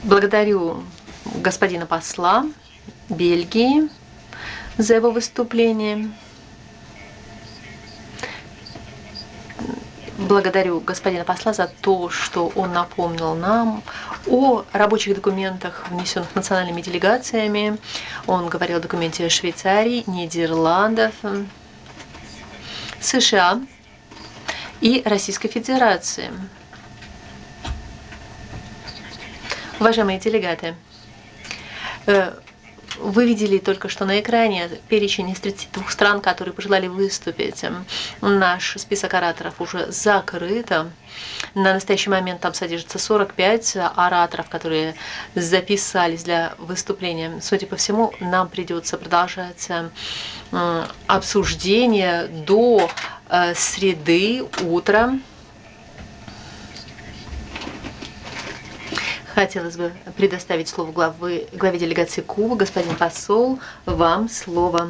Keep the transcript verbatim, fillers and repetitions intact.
Благодарю господина посла Бельгии за его выступление. Благодарю господина посла за то, что он напомнил нам о рабочих документах, внесенных национальными делегациями. Он говорил о документе Швейцарии, Нидерландов, США и Российской Федерации. Уважаемые делегаты, вы видели только что на экране перечень из тридцати двух стран, которые пожелали выступить. Наш список ораторов уже закрыт. На настоящий момент там содержится сорок пять ораторов, которые записались для выступления. Судя по всему, нам придется продолжать обсуждение до среды утром. Хотелось бы предоставить слово главы, главе делегации Кубы, господин посол, вам слово.